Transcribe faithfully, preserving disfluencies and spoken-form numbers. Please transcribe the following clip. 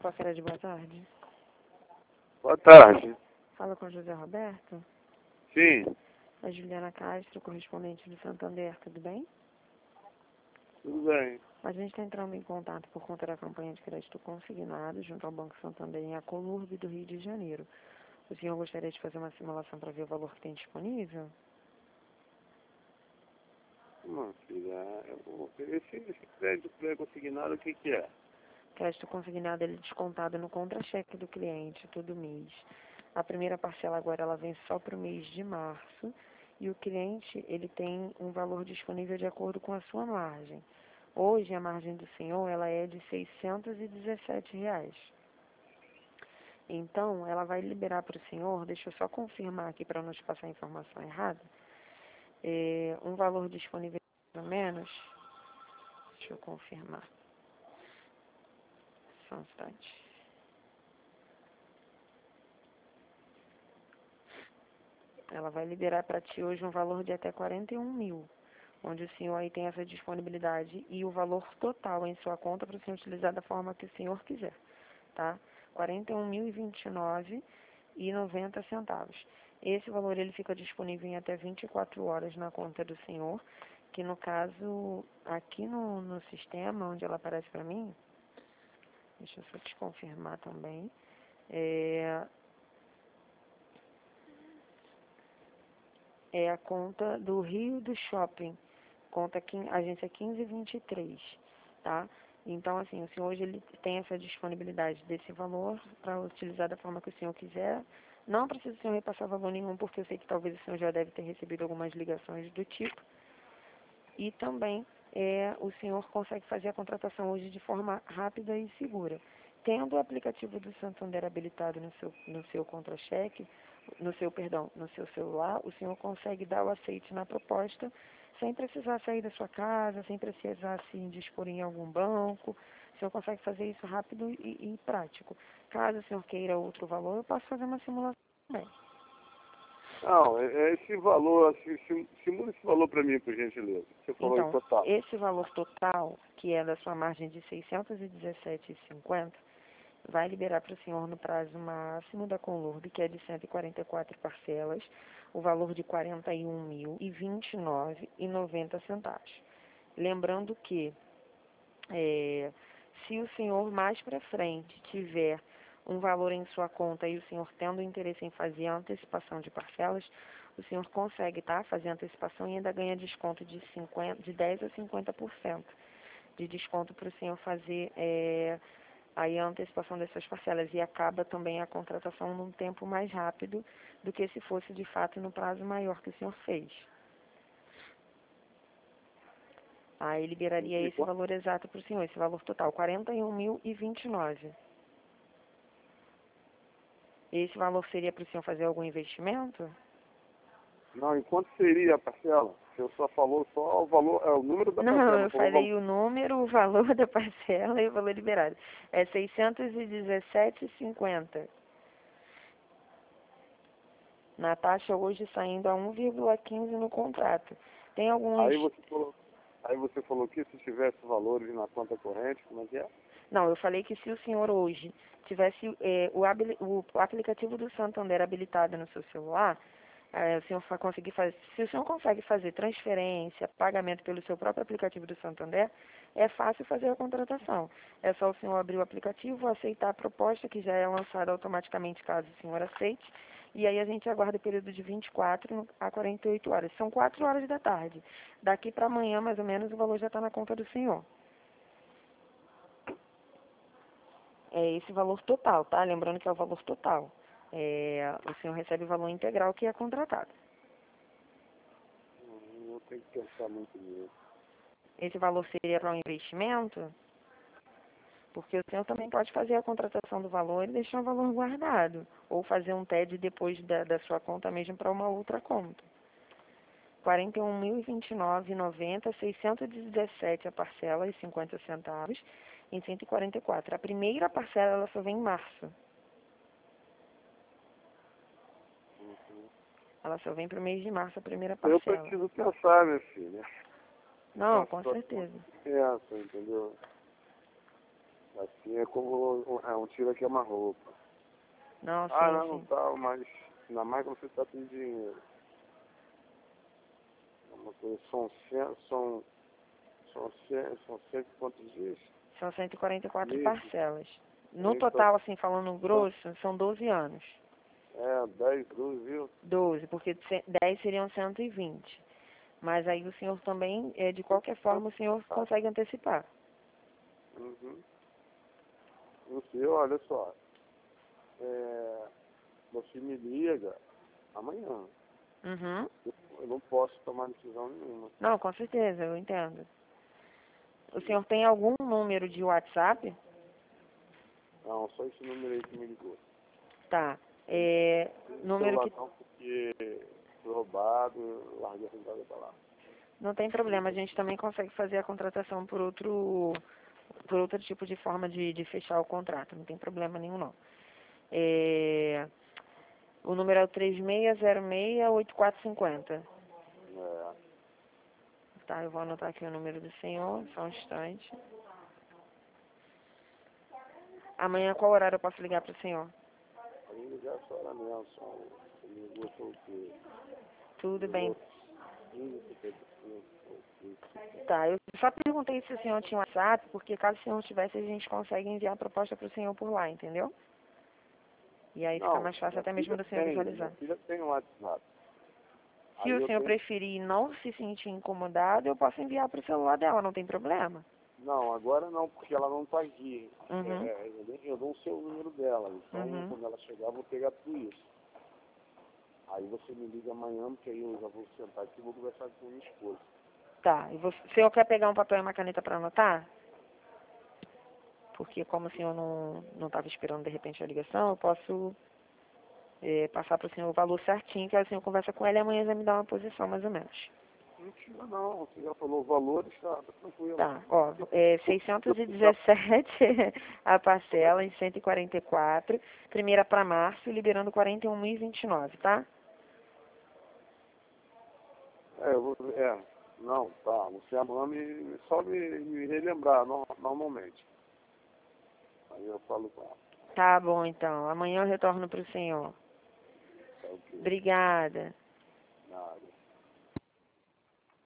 Passaré de boa tarde. Boa tarde. Fala com José Roberto. Sim, A Juliana Castro, correspondente do Santander, tudo bem? tudo bem. A gente está entrando em contato por conta da campanha de crédito consignado junto ao Banco Santander em Acolurbe do Rio de Janeiro. O senhor gostaria de fazer uma simulação para ver o valor que tem disponível? Não, filha, eu- esse, esse crédito pré-consignado, o que que é? Crédito consignado ele é descontado no contra-cheque do cliente todo mês. A primeira parcela agora ela vem só para o mês de março e o cliente ele tem um valor disponível de acordo com a sua margem. Hoje a margem do senhor ela é de seiscentos e dezessete reais. Então ela vai liberar para o senhor, deixa eu só confirmar aqui para não te passar a informação errada, é, um valor disponível mais ou menos, deixa eu confirmar, só um instante. Ela vai liberar para ti hoje um valor de até quarenta e um mil, onde o senhor aí tem essa disponibilidade e o valor total em sua conta para o senhor utilizar da forma que o senhor quiser, tá? quarenta e um mil e vinte e nove reais e noventa centavos. Esse valor ele fica disponível em até vinte e quatro horas na conta do senhor, que no caso, aqui no, no sistema onde ela aparece para mim, deixa eu só te confirmar também, é, é a conta do Rio do Shopping, conta aqui, agência quinze vinte e três, tá? Então, assim, o senhor hoje ele tem essa disponibilidade desse valor para utilizar da forma que o senhor quiser. Não precisa o senhor repassar valor nenhum, porque eu sei que talvez o senhor já deve ter recebido algumas ligações do tipo. E também é, o senhor consegue fazer a contratação hoje de forma rápida e segura. Tendo o aplicativo do Santander habilitado no seu, no seu contra-cheque, no seu, perdão, no seu celular, o senhor consegue dar o aceite na proposta sem precisar sair da sua casa, sem precisar se indispor em algum banco. O senhor consegue fazer isso rápido e, e prático. Caso o senhor queira outro valor, eu posso fazer uma simulação também. Não, é, é esse valor, assim, sim- simula esse valor para mim, por gentileza. Você falou em Então, total. esse valor total, que é da sua margem de seiscentos e dezessete reais e cinquenta centavos, vai liberar para o senhor no prazo máximo da Conlurb, que é de cento e quarenta e quatro parcelas, o valor de quarenta e um mil e vinte e nove reais e noventa centavos. Lembrando que, é, se o senhor mais para frente tiver um valor em sua conta e o senhor tendo interesse em fazer a antecipação de parcelas, o senhor consegue, tá? Fazer a antecipação e ainda ganha desconto de, cinquenta, de dez a cinquenta por cento de desconto para o senhor fazer é, aí a antecipação dessas parcelas e acaba também a contratação num tempo mais rápido do que se fosse de fato no prazo maior que o senhor fez. Aí liberaria E esse qu- valor exato para o senhor, esse valor total, quarenta e um mil e vinte e nove. Esse valor seria para o senhor fazer algum investimento? Não, e quanto seria a parcela? Você só falou só o valor, é o número da Não, parcela, não eu falou o valor. falei o número, o valor da parcela e o valor liberado. É seiscentos e dezessete reais e cinquenta centavos. Na taxa hoje saindo a um vírgula quinze no contrato. Tem alguns... Aí você falou, aí você falou que se tivesse valores na conta corrente, como é que é? Não, eu falei que se o senhor hoje tivesse eh, o, habili- o aplicativo do Santander habilitado no seu celular, eh, o senhor fa- conseguir fazer, se o senhor consegue fazer transferência, pagamento pelo seu próprio aplicativo do Santander, é fácil fazer a contratação. É só o senhor abrir o aplicativo, aceitar a proposta, que já é lançada automaticamente caso o senhor aceite, e aí a gente aguarda o período de vinte e quatro a quarenta e oito horas. São quatro horas da tarde. Daqui para amanhã, mais ou menos, o valor já está na conta do senhor. É esse valor total, tá? Lembrando que é o valor total. É, o senhor recebe o valor integral que é contratado. Hum, Eu tenho que pensar muito nisso. Esse valor seria para um investimento, porque o senhor também pode fazer a contratação do valor e deixar o valor guardado, ou fazer um T E D depois da, da sua conta mesmo para uma outra conta. quarenta e um mil e vinte e nove reais e noventa centavos, seiscentos e dezessete a parcela e cinquenta centavos, em cento e quarenta e quatro. A primeira parcela ela só vem em março. Uhum. Ela só vem para o mês de março a primeira Eu parcela. preciso pensar, minha filha. Não, Uma com situação certeza. essa, entendeu? Assim é como um, é, um tira que é uma roupa. Não, sim, Ah, não, sim. tá, mas ainda mais quando você tá com dinheiro. É uma coisa, são cem, são, são cem, são cento e quantos dias? São cento e quarenta e quatro Meses. parcelas. No Então, total, assim, falando grosso, são doze anos. é, dez, doze, viu? doze, porque ce- dez seriam cento e vinte. Mas aí o senhor também, é, de qualquer forma, o senhor consegue antecipar. Uhum. Você, olha só, é, você me liga amanhã. Uhum. Eu não posso tomar decisão nenhuma. Não, com certeza, eu entendo. O senhor tem algum número de WhatsApp? Não, só esse número aí que me ligou. Tá. É, O número celular que não, porque foi roubado, eu larguei a risada pra lá. não tem problema, a gente também consegue fazer a contratação por outro, por outro tipo de forma de, de fechar o contrato, não tem problema nenhum não. É, o número é o três seis zero seis oito quatro cinco zero. É, Tá, eu vou anotar aqui o número do senhor, só um instante. Amanhã qual horário eu posso ligar para o senhor? pra mim ligar essa hora mesmo, só você me ligou foi o quê? Tudo Me bem. ligou quinze, cinquenta e cinco, Tá, eu só perguntei se o senhor tinha WhatsApp, porque caso o senhor tivesse, a gente consegue enviar a proposta para o senhor por lá, entendeu? E aí fica não, mais fácil minha até mesmo filha do senhor tem, minha visualizar. filha tem um WhatsApp. Se Aí o eu senhor tenho, preferir não se sentir incomodado, eu posso enviar para o celular dela, não tem problema. não, agora não, porque ela não tá aqui. É, Uhum, é, eu, dei- eu dou o seu número dela, então uhum. quando ela chegar eu vou pegar tudo isso. Aí você me liga amanhã, porque aí eu já vou sentar aqui e vou conversar com minha esposa. Tá, e você, o senhor quer pegar um papel e uma caneta para anotar? Porque como o senhor não não estava esperando de repente a ligação, eu posso é, passar para o senhor o valor certinho, que aí o senhor conversa com ela e amanhã vai me dar uma posição mais ou menos. Não precisa não, você já falou valores, tá, tá tranquilo. Tá, ó, é seiscentos e dezessete a parcela em cento e quarenta e quatro, primeira para março, liberando quarenta e um mil e vinte e nove, tá? É, eu vou, é, não, tá, você amanhã me, só me, me relembrar no, normalmente. Aí eu falo com ela, Tá bom, então. Amanhã eu retorno para o senhor. tá ok, Obrigada. nada.